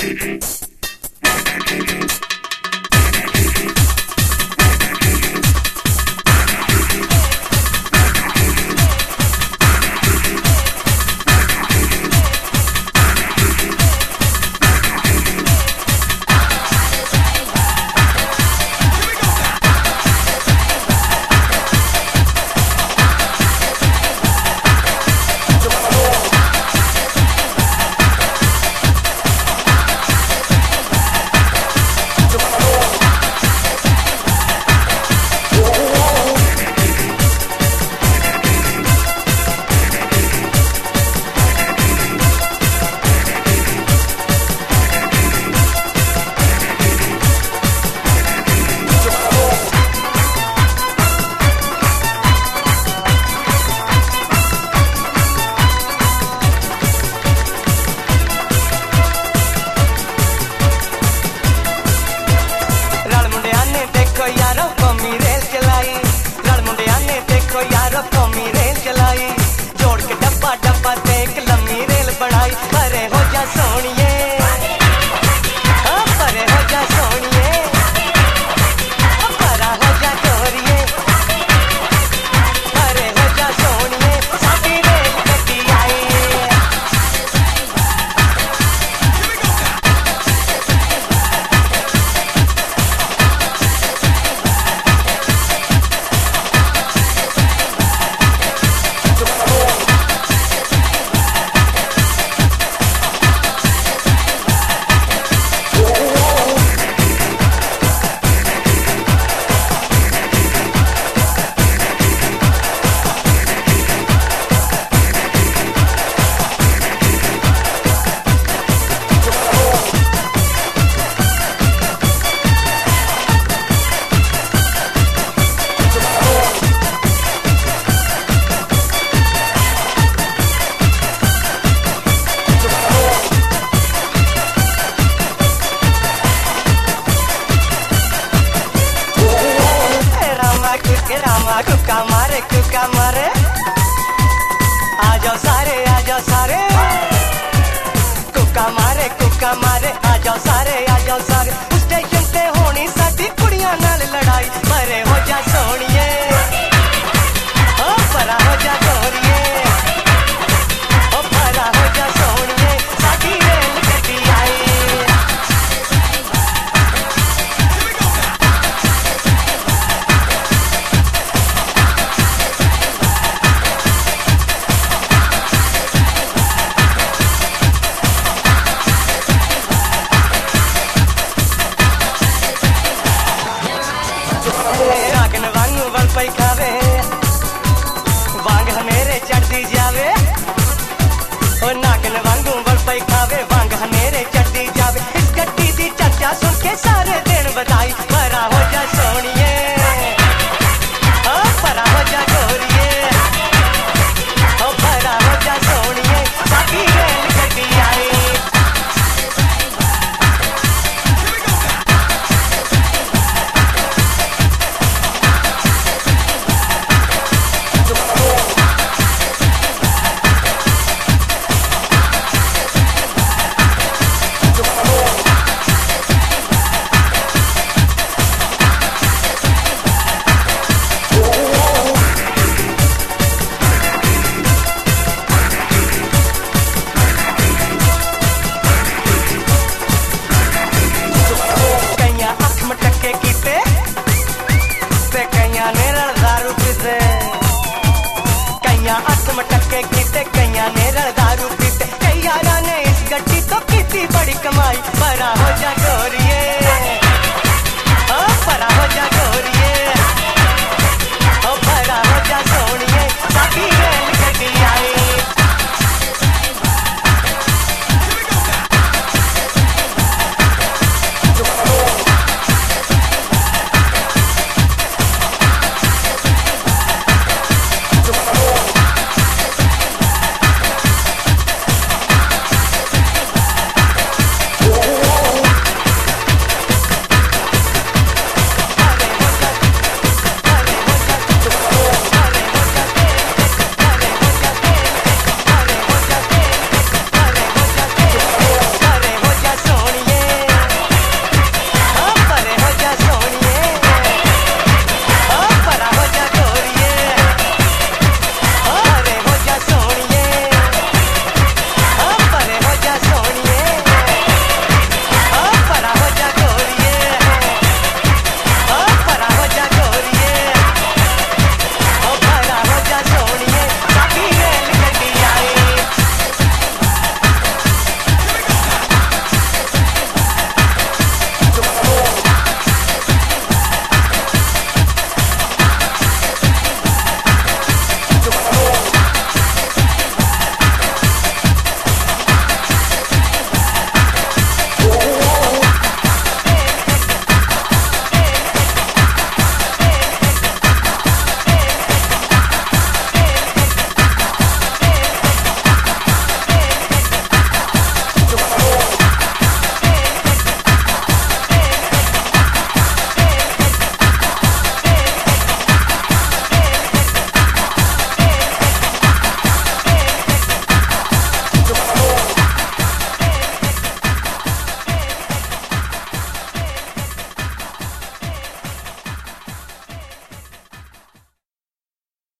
कुका मारे आ जाओ सारे कुका मारे आ जाओ सारे स्टेशन ते होनी साडी कुड़ियां नाल लड़ाई मरे हो जा सोनिए ओ परा हो जा गोरिए ओ परा हो जा सोनिए साडी रेल गड्डी आई नागन वांगू वल पई खावे वांग हनेरे चढ़दी जावे ओ नागन वांगू वल पई खावे वांग हनेरे चढ़दी जावे इस गड्डी दी चर्चा सुन के सारे दिन बधाई परा हो जा सोनिए ओ परा हो जा गोरिए ओ परा हो जा सोनिए साडी रेल गड्डी आई मटके कीते कईया ने दारू पीते कई यारा ने इस गड्डी तो की बड़ी कमाई परा हो जा